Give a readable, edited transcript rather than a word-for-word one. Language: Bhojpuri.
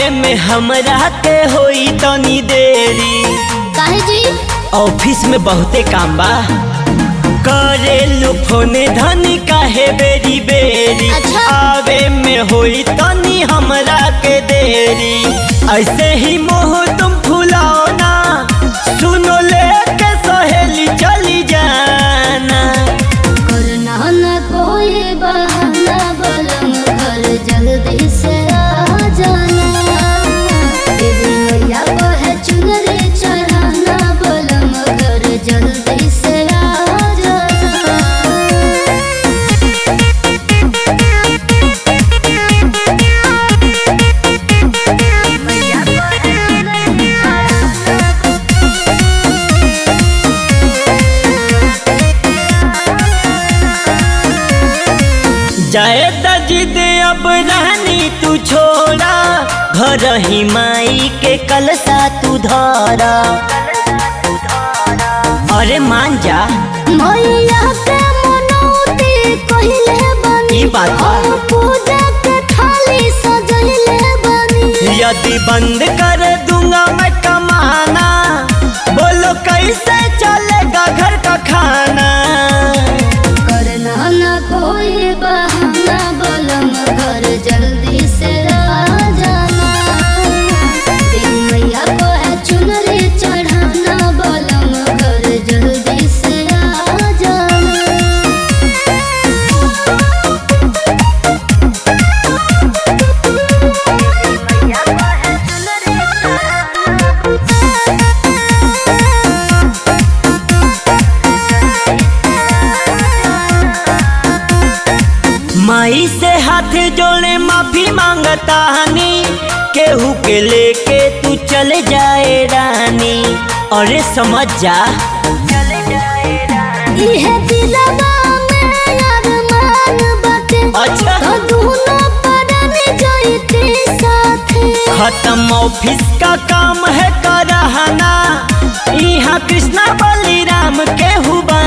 में हमरा के होई तनी देरी। काहे जी? ऑफिस में बहुते काम बा। करेलू फोन धनी काहे बेरी बेरी। अच्छा। आवे में होई तनी हमरा के देरी। ऐसे ही मोह तुम फुलाओ ना, सुनो लेके सहेली चली जाना। करना न कोई बहाना बलम घर जल्दी से आ जाना। देवी मैया को है चुनरी चढ़ाना बलम घर जल्दी से आ जाना। मैया को है चुनरी जाए जिद अब रहनी तू छोड़ा, घर ही माई के कलसा तू धरा। अरे मान जा मैया के मनौती कहिले बनी। ई बात बा। और पूजा के थाली सजैले बनी। यदि बंद कर दूंगा मैं कमाना, बोलो कैसे चलेगा घर का खाना। करना न कोई बहाना बलम घर जल्दी से आ जाना। देवी मैया को है चुनरी चढ़ाना बलम घर जल्दी से आ जाना। मैया को है चुनरी माई से हाथ जोड़े माफी मांगता हनी, केहू के लेके तू चले जाए रानी। अरे समझ जा इहे दिलवा में अरमान बाटे। अच्छा। तो दुनो परानी जाइते साथे। खत्म ऑफिस का काम है करहना, यहाँ कृष्णा बलिराम केहू बा